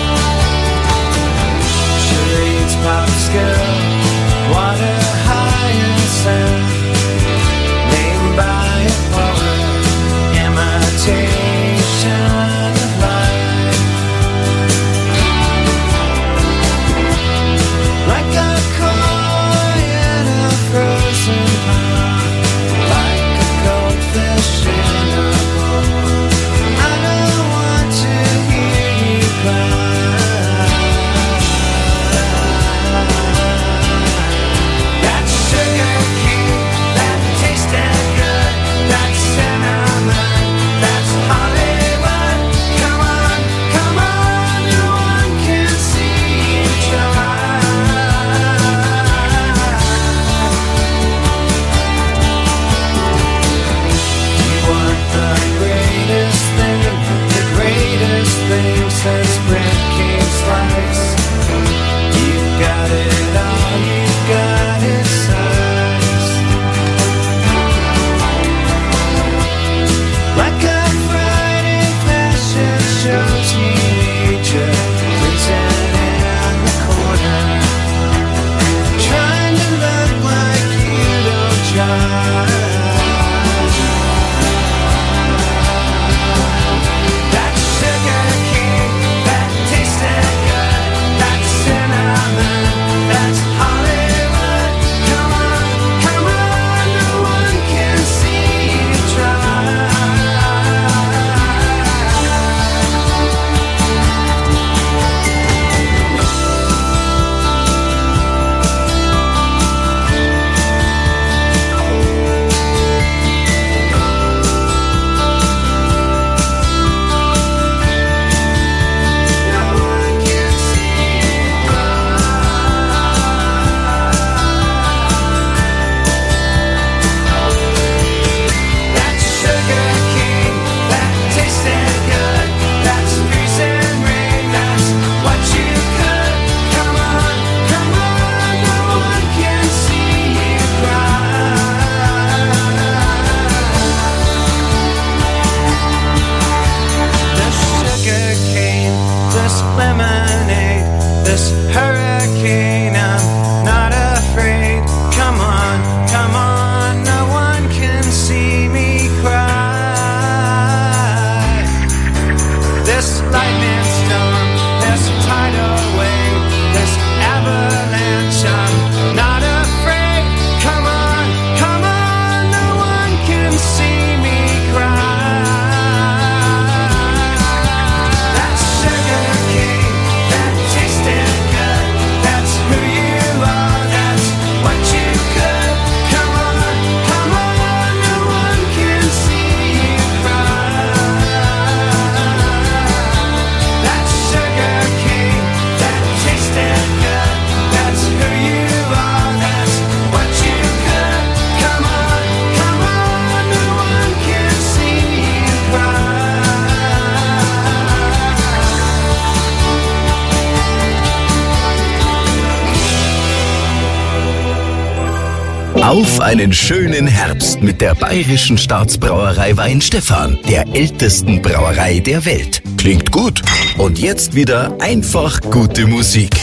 Auf einen schönen Herbst mit der Bayerischen Staatsbrauerei Weinstefan, der ältesten Brauerei der Welt. Klingt gut. Und jetzt wieder einfach gute Musik.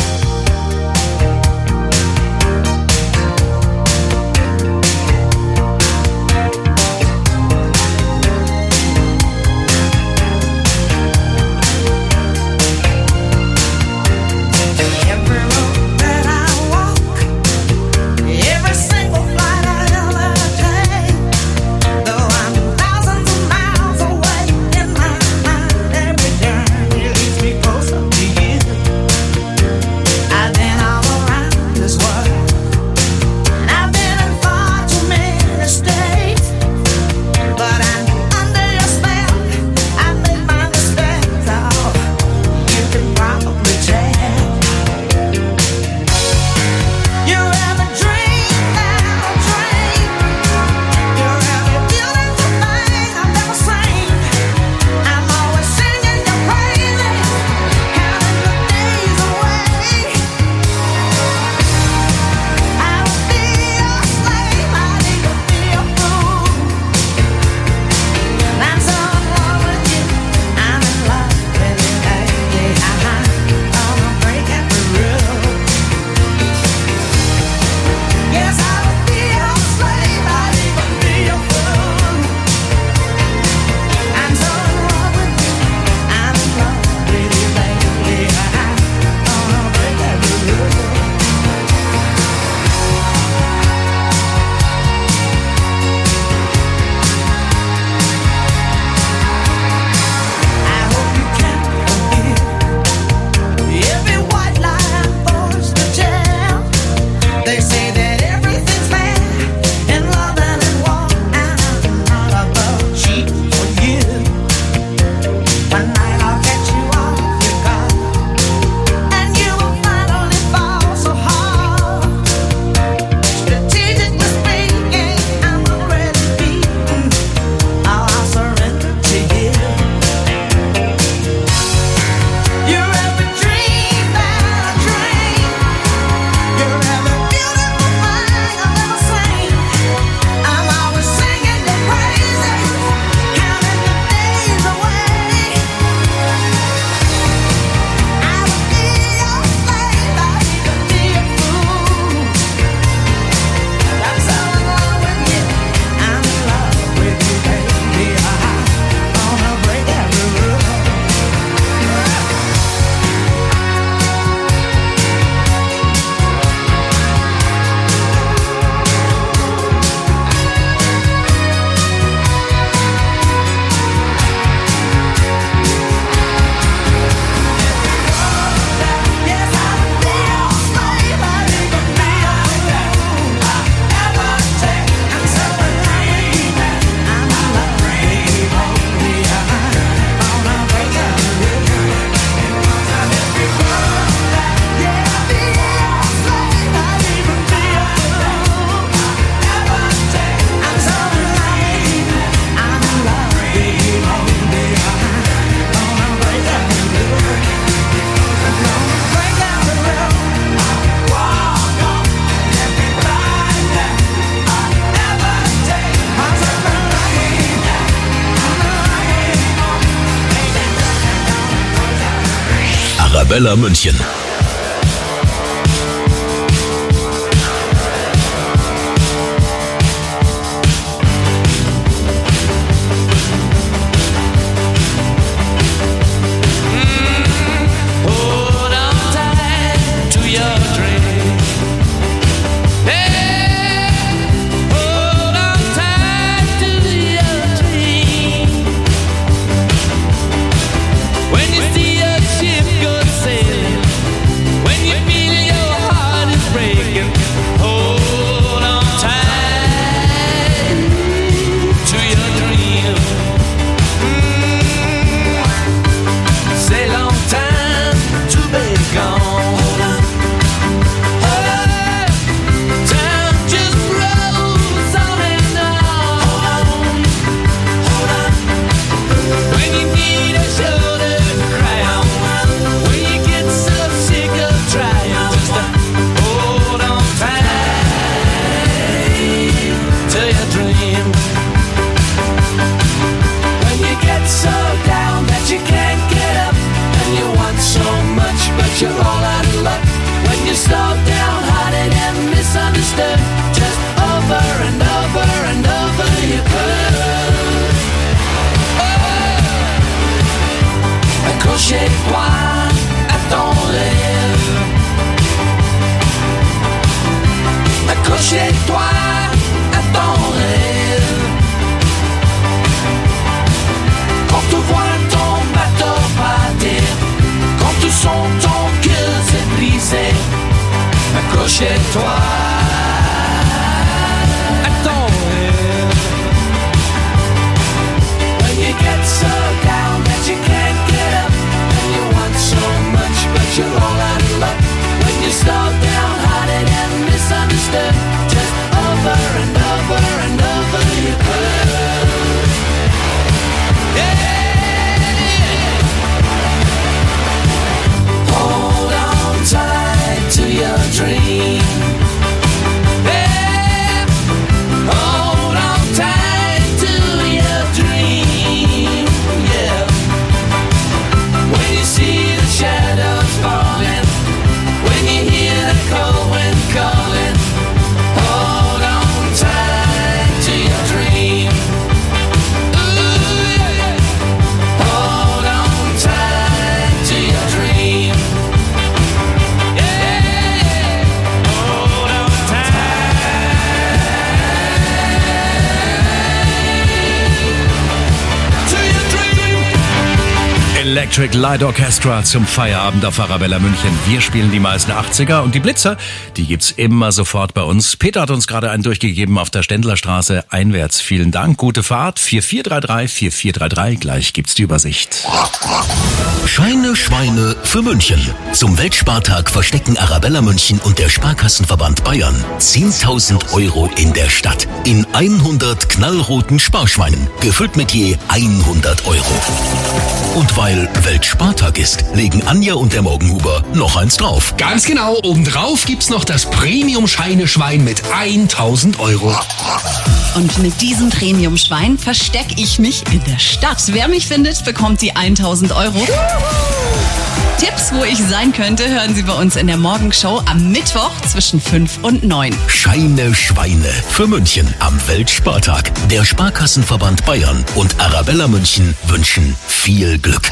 Arabella München. Electric Light Orchestra zum Feierabend auf Arabella München. Wir spielen die meisten achtziger und die Blitzer, die gibt's immer sofort bei uns. Peter hat uns gerade einen durchgegeben auf der Stendlerstraße einwärts. Vielen Dank, gute Fahrt. vier vier drei drei, vier vier drei drei, gleich gibt's die Übersicht. Scheine Schweine für München. Zum Weltspartag verstecken Arabella München und der Sparkassenverband Bayern zehntausend Euro in der Stadt. In hundert knallroten Sparschweinen, gefüllt mit je hundert Euro. Und weil Weltspartag ist, legen Anja und der Morgenhuber noch eins drauf. Ganz genau, obendrauf gibt's noch das Premium-Scheineschwein mit tausend Euro. Und mit diesem Premium-Schwein verstecke ich mich in der Stadt. Wer mich findet, bekommt die tausend Euro. Tipps, wo ich sein könnte, hören Sie bei uns in der Morgenshow am Mittwoch zwischen fünf und neun. Scheine Schweine für München am Weltspartag. Der Sparkassenverband Bayern und Arabella München wünschen viel Glück.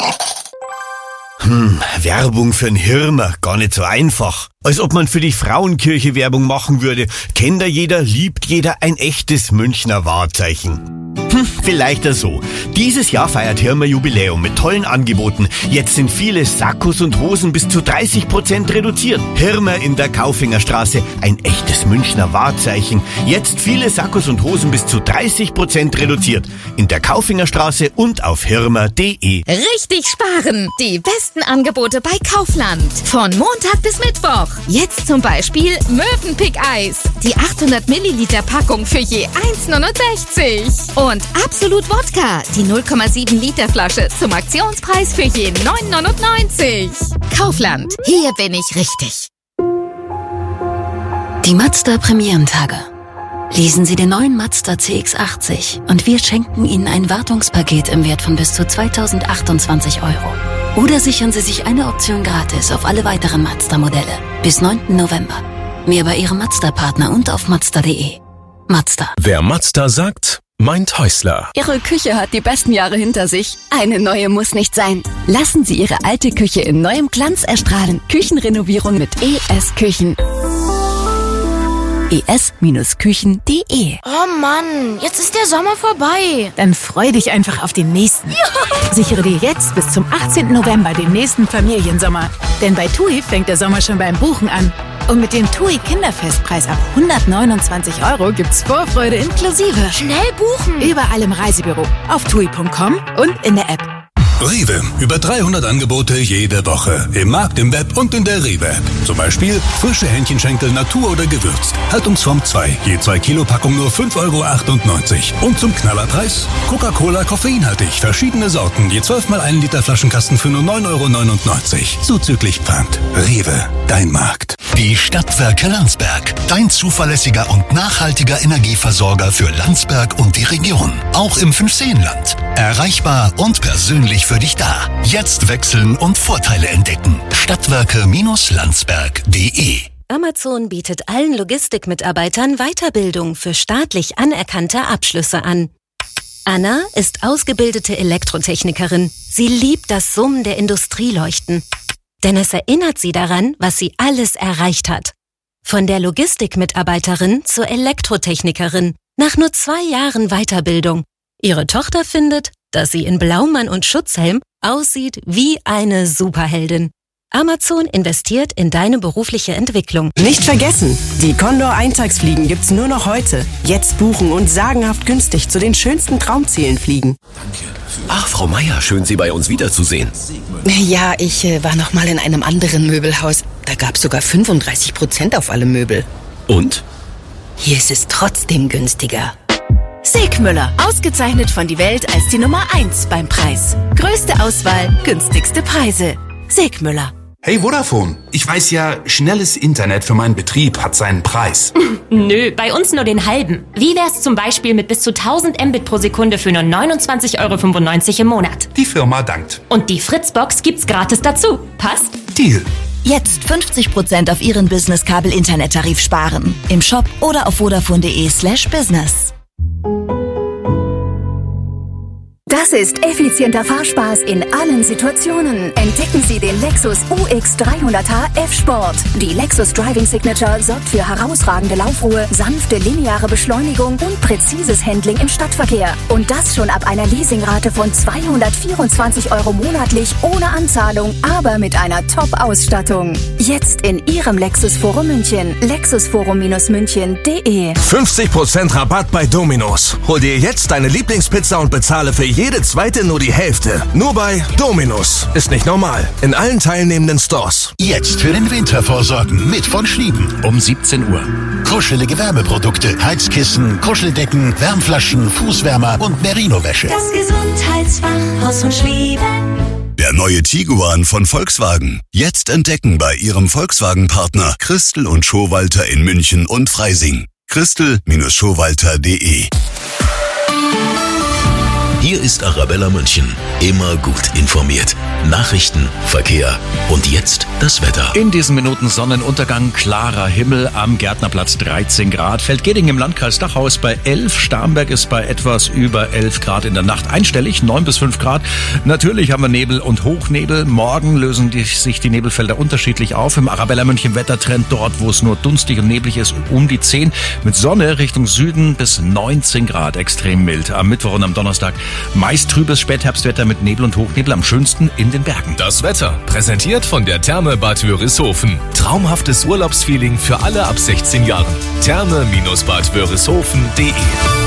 Hm, Werbung für ein Hirmer, gar nicht so einfach. Als ob man für die Frauenkirche Werbung machen würde. Kennt da jeder, liebt jeder ein echtes Münchner Wahrzeichen. Hm, vielleicht auch so. Dieses Jahr feiert Hirmer Jubiläum mit tollen Angeboten. Jetzt sind viele Sakkos und Hosen bis zu dreißig Prozent reduziert. Hirmer in der Kaufingerstraße, ein echtes Münchner Wahrzeichen. Jetzt viele Sakkos und Hosen bis zu dreißig Prozent reduziert. In der Kaufingerstraße und auf hirmer punkt de. Richtig sparen! Die besten Angebote bei Kaufland. Von Montag bis Mittwoch. Jetzt zum Beispiel Möwenpick-Eis. Die achthundert Milliliter Packung für je eins neunundsechzig. Und Absolut Wodka. Die null Komma sieben Liter Flasche zum Aktionspreis für je neun neunundneunzig. Kaufland. Hier bin ich richtig. Die Mazda Premierentage. Lesen Sie den neuen Mazda C X achtzig und wir schenken Ihnen ein Wartungspaket im Wert von bis zu zweitausendachtundzwanzig Euro. Oder sichern Sie sich eine Option gratis auf alle weiteren Mazda-Modelle bis neunten November. Mehr bei Ihrem Mazda-Partner und auf mazda punkt de. Mazda. Wer Mazda sagt, meint Häusler. Ihre Küche hat die besten Jahre hinter sich. Eine neue muss nicht sein. Lassen Sie Ihre alte Küche in neuem Glanz erstrahlen. Küchenrenovierung mit E S Küchen. e s Küchen punkt de. Oh Mann, jetzt ist der Sommer vorbei. Dann freu dich einfach auf den nächsten. Ja. Sichere dir jetzt bis zum achtzehnten November den nächsten Familiensommer. Denn bei TUI fängt der Sommer schon beim Buchen an. Und mit dem TUI Kinderfestpreis ab hundertneunundzwanzig Euro gibt's Vorfreude inklusive. Schnell buchen! Überall im Reisebüro, auf tui punkt com und in der App. Rewe. Über dreihundert Angebote jede Woche. Im Markt, im Web und in der Rewe-App. Zum Beispiel frische Hähnchenschenkel Natur oder gewürzt. Haltungsform zwei. Je zwei Kilo Packung nur fünf Euro achtundneunzig. Und zum Knallerpreis Coca-Cola koffeinhaltig. Verschiedene Sorten. Je zwölf mal ein Liter Flaschenkasten für nur neun Euro neunundneunzig. Zuzüglich Pfand. Rewe. Dein Markt. Die Stadtwerke Landsberg. Dein zuverlässiger und nachhaltiger Energieversorger für Landsberg und die Region. Auch im Fünfseenland. Erreichbar und persönlich für dich da. Jetzt wechseln und Vorteile entdecken. Stadtwerke Landsberg punkt de. Amazon bietet allen Logistikmitarbeitern Weiterbildung für staatlich anerkannte Abschlüsse an. Anna ist ausgebildete Elektrotechnikerin. Sie liebt das Summen der Industrieleuchten. Denn es erinnert sie daran, was sie alles erreicht hat. Von der Logistikmitarbeiterin zur Elektrotechnikerin. Nach nur zwei Jahren Weiterbildung. Ihre Tochter findet, dass sie in Blaumann und Schutzhelm aussieht wie eine Superheldin. Amazon investiert in deine berufliche Entwicklung. Nicht vergessen, die Condor-Eintagsfliegen gibt's nur noch heute. Jetzt buchen und sagenhaft günstig zu den schönsten Traumzielen fliegen. Ach, Frau Meier, schön, Sie bei uns wiederzusehen. Ja, ich äh, war noch mal in einem anderen Möbelhaus. Da gab's sogar fünfunddreißig Prozent auf alle Möbel. Und? Hier ist es trotzdem günstiger. Segmüller, ausgezeichnet von die Welt als die Nummer eins beim Preis. Größte Auswahl, günstigste Preise. Segmüller. Hey Vodafone, ich weiß ja, schnelles Internet für meinen Betrieb hat seinen Preis. Nö, bei uns nur den halben. Wie wär's zum Beispiel mit bis zu tausend Mbit pro Sekunde für nur neunundzwanzig Euro fünfundneunzig im Monat? Die Firma dankt. Und die Fritzbox gibt's gratis dazu. Passt? Deal. Jetzt fünfzig Prozent auf Ihren Business-Kabel-Internettarif sparen. Im Shop oder auf vodafone punkt de slash business. Das ist effizienter Fahrspaß in allen Situationen. Entdecken Sie den Lexus U X dreihundert H F-Sport. Die Lexus Driving Signature sorgt für herausragende Laufruhe, sanfte lineare Beschleunigung und präzises Handling im Stadtverkehr. Und das schon ab einer Leasingrate von zweihundertvierundzwanzig Euro monatlich ohne Anzahlung, aber mit einer Top-Ausstattung. Jetzt in Ihrem Lexus Forum München. lexusforum München punkt de. fünfzig Prozent Rabatt bei Domino's. Hol dir jetzt deine Lieblingspizza und bezahle für jede zweite nur die Hälfte. Nur bei Domino's. Ist nicht normal. In allen teilnehmenden Stores. Jetzt für den Winter vorsorgen mit von Schlieben. Um siebzehn Uhr. Kuschelige Wärmeprodukte, Heizkissen, Kuscheldecken, Wärmflaschen, Fußwärmer und Merino-Wäsche. Das Gesundheitsfachhaus von Schlieben. Der neue Tiguan von Volkswagen. Jetzt entdecken bei Ihrem Volkswagen-Partner Christel und Schowalter in München und Freising. christel Schowalter punkt de. Hier ist Arabella München. Immer gut informiert. Nachrichten, Verkehr und jetzt das Wetter. In diesen Minuten Sonnenuntergang, klarer Himmel, am Gärtnerplatz dreizehn Grad. Feldgeding im Landkreis Dachau ist bei elf, Starnberg ist bei etwas über elf Grad, in der Nacht einstellig, neun bis fünf Grad. Natürlich haben wir Nebel und Hochnebel. Morgen lösen die, sich die Nebelfelder unterschiedlich auf. Im Arabella München Wettertrend dort, wo es nur dunstig und neblig ist, um die zehn. Mit Sonne Richtung Süden bis neunzehn Grad, extrem mild. Am Mittwoch und am Donnerstag meist trübes Spätherbstwetter mit Nebel und Hochnebel, am schönsten in den Bergen. Das Wetter, präsentiert von der Therme Bad Wörishofen. Traumhaftes Urlaubsfeeling für alle ab sechzehn Jahren. Therme Bad Wörishofen punkt de.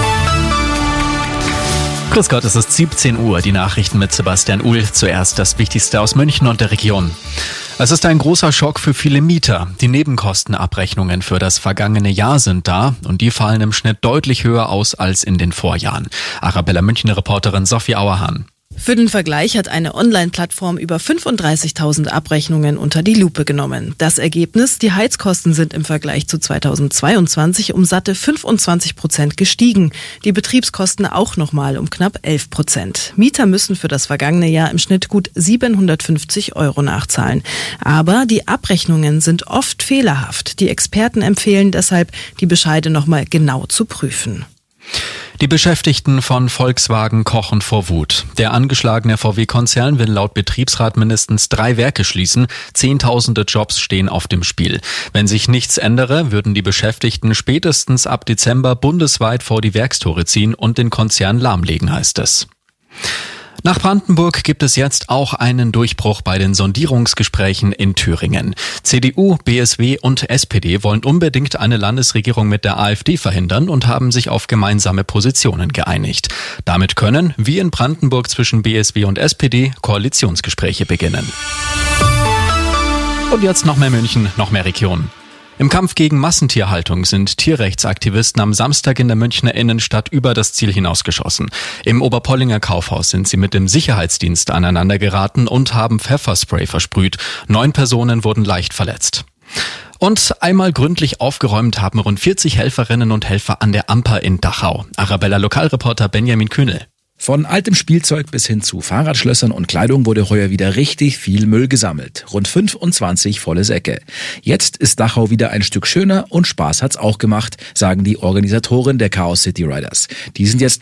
Grüß Gott, es ist siebzehn Uhr, die Nachrichten mit Sebastian Uhl. Zuerst das Wichtigste aus München und der Region. Es ist ein großer Schock für viele Mieter. Die Nebenkostenabrechnungen für das vergangene Jahr sind da und die fallen im Schnitt deutlich höher aus als in den Vorjahren. Arabella München-Reporterin Sophie Auerhahn. Für den Vergleich hat eine Online-Plattform über fünfunddreißigtausend Abrechnungen unter die Lupe genommen. Das Ergebnis: Die Heizkosten sind im Vergleich zu zweitausendzweiundzwanzig um satte fünfundzwanzig Prozent gestiegen. Die Betriebskosten auch nochmal um knapp elf Prozent. Mieter müssen für das vergangene Jahr im Schnitt gut siebenhundertfünfzig Euro nachzahlen. Aber die Abrechnungen sind oft fehlerhaft. Die Experten empfehlen deshalb, die Bescheide nochmal genau zu prüfen. Die Beschäftigten von Volkswagen kochen vor Wut. Der angeschlagene V W-Konzern will laut Betriebsrat mindestens drei Werke schließen. Zehntausende Jobs stehen auf dem Spiel. Wenn sich nichts ändere, würden die Beschäftigten spätestens ab Dezember bundesweit vor die Werkstore ziehen und den Konzern lahmlegen, heißt es. Nach Brandenburg gibt es jetzt auch einen Durchbruch bei den Sondierungsgesprächen in Thüringen. C D U, B S W und S P D wollen unbedingt eine Landesregierung mit der AfD verhindern und haben sich auf gemeinsame Positionen geeinigt. Damit können, wie in Brandenburg zwischen B S W und S P D, Koalitionsgespräche beginnen. Und jetzt noch mehr München, noch mehr Region. Im Kampf gegen Massentierhaltung sind Tierrechtsaktivisten am Samstag in der Münchner Innenstadt über das Ziel hinausgeschossen. Im Oberpollinger Kaufhaus sind sie mit dem Sicherheitsdienst aneinander geraten und haben Pfefferspray versprüht. Neun Personen wurden leicht verletzt. Und einmal gründlich aufgeräumt haben rund vierzig Helferinnen und Helfer an der Amper in Dachau. Arabella Lokalreporter Benjamin Kühnel. Von altem Spielzeug bis hin zu Fahrradschlössern und Kleidung wurde heuer wieder richtig viel Müll gesammelt. Rund fünfundzwanzig volle Säcke. Jetzt ist Dachau wieder ein Stück schöner und Spaß hat's auch gemacht, sagen die Organisatoren der Chaos City Riders. Die sind jetzt